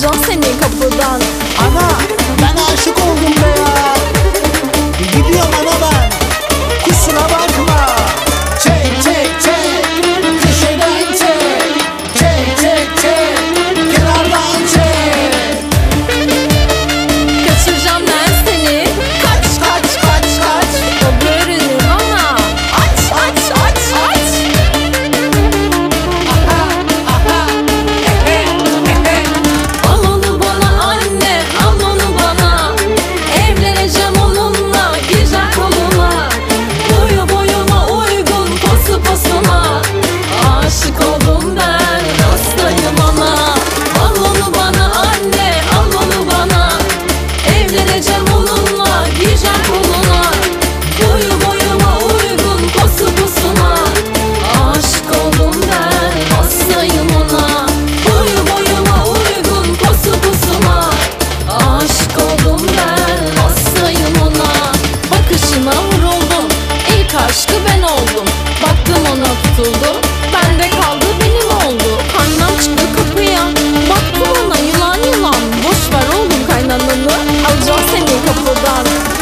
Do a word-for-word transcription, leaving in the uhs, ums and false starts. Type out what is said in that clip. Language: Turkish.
alacağım seni kapıdan. Ana ben aşık oldum be ya. Gidiyorum ana ben, kusura bakma. Çek çek çek, köşeden çek. Çek çek çek, kenardan çek. Kaçıracağım ben seni. Kaç kaç kaç kaç. O böğrünü bana aç aç aç aç. Aha aha, ehe ehe. Al onu bana anne, al onu bana. Evleneceğim onunla, gireceğim koluna. Boyu boyuma uygun, posu posuma. Aşık oldum ben, hastayım ona. Al onu bana anne, al onu bana. Evleneceğim onunla, gireceğim koluna. Boyu boyuma uygun, posu posuma. Aşık oldum ben, hastayım ona. Boyu boyuma uygun, posu posuma. Aşık oldum ben, hastayım ona. Bakışına vuruldum, ilk aşkı ben oldum. Baktım ona tutuldum, bende kaldı benim oldu. Kaynam çıktı kapıya, baktım ona yılan yılan. Boş ver oğlum kaynananı, alacağım seni kapıdan.